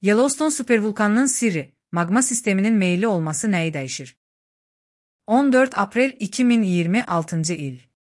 Yellowstone süpervulkanının sirri, magma sisteminin meyilli olması neyi değişir? 14 April 2026 il.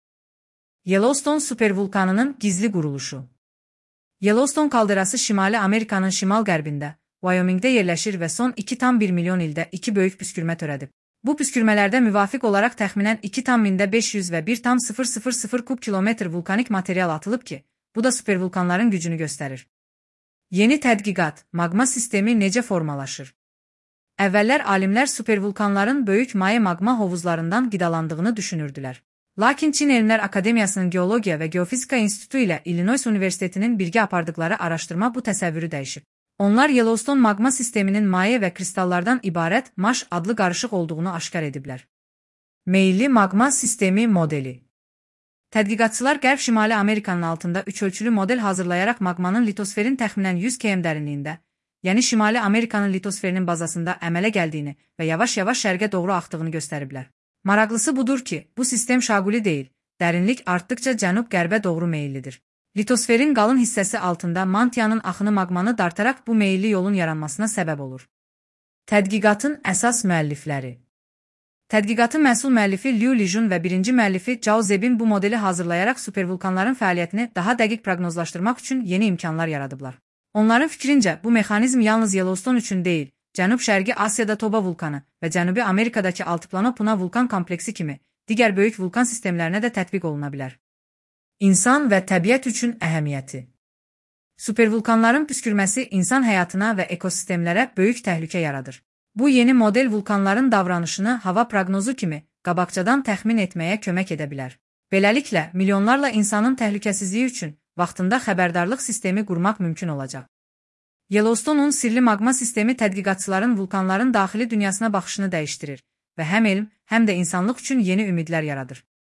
Yellowstone süpervulkanının gizli quruluşu. Yellowstone kaldırası Şimali Amerikanın şimal-qərbində, Wyoming'de yerləşir və son 2,1 milyon ildə 2 böyük püskürmə törədib. Bu püskürmələrdə müvafiq olaraq təxminən 2,500 və 1,000 kub kilometr vulkanik material atılıb ki, bu da süpervulkanların gücünü göstərir. Yeni tədqiqat, magma sistemi necə formalaşır? Əvvəllər alimlər süpervulkanların böyük maye magma hovuzlarından qidalandığını düşünürdülər. Lakin Çin Elmlər Akademiyasının Geologiya və Geofizika İnstitutu ilə Illinois Universitetinin birgə apardıqları araşdırma bu təsəvvürü dəyişib. Onlar Yellowstone magma sisteminin maye və kristallardan ibarət maş adlı qarışıq olduğunu aşkar ediblər. Meyilli magma sistemi modeli. Tədqiqatçılar Qərb Şimali Amerikanın altında 3 ölçülü model hazırlayaraq magmanın litosferin təxminən 100 km dərinliyində, yəni Şimali Amerikanın litosferinin bazasında əmələ gəldiyini və yavaş-yavaş şərqə doğru axdığını göstəriblər. Maraqlısı budur ki, bu sistem şaquli deyil, dərinlik artdıqca cənub-qərbə doğru meyillidir. Litosferin qalın hissəsi altında mantiyanın axını magmanı dartaraq bu meyilli yolun yaranmasına səbəb olur. Tədqiqatın əsas müəllifləri. Tədqiqatın məsul müəllifi Liu Lijun və birinci müəllifi Zhao Zebin bu modeli hazırlayaraq süpervulkanların fəaliyyətini daha dəqiq proqnozlaşdırmaq üçün yeni imkanlar yaradıblar. Onların fikrincə, bu mexanizm yalnız Yellowstone üçün deyil, Cənub-Şərqi Asiyada Toba vulkanı və Cənubi Amerikadakı Altiplano Puna vulkan kompleksi kimi digər böyük vulkan sistemlərinə də tətbiq oluna bilər. İnsan və təbiət üçün əhəmiyyəti. Süpervulkanların püskürməsi insan həyatına və ekosistemlərə böyük təhlükə yaradır. Bu yeni model vulkanların davranışını hava proqnozu kimi qabaqcadan təxmin etməyə kömək edə bilər. Beləliklə, milyonlarla insanın təhlükəsizliyi üçün vaxtında xəbərdarlıq sistemi qurmaq mümkün olacaq. Yellowstone'un sirli magma sistemi tədqiqatçıların vulkanların daxili dünyasına baxışını dəyişdirir və həm elm, həm də insanlıq üçün yeni ümidlər yaradır.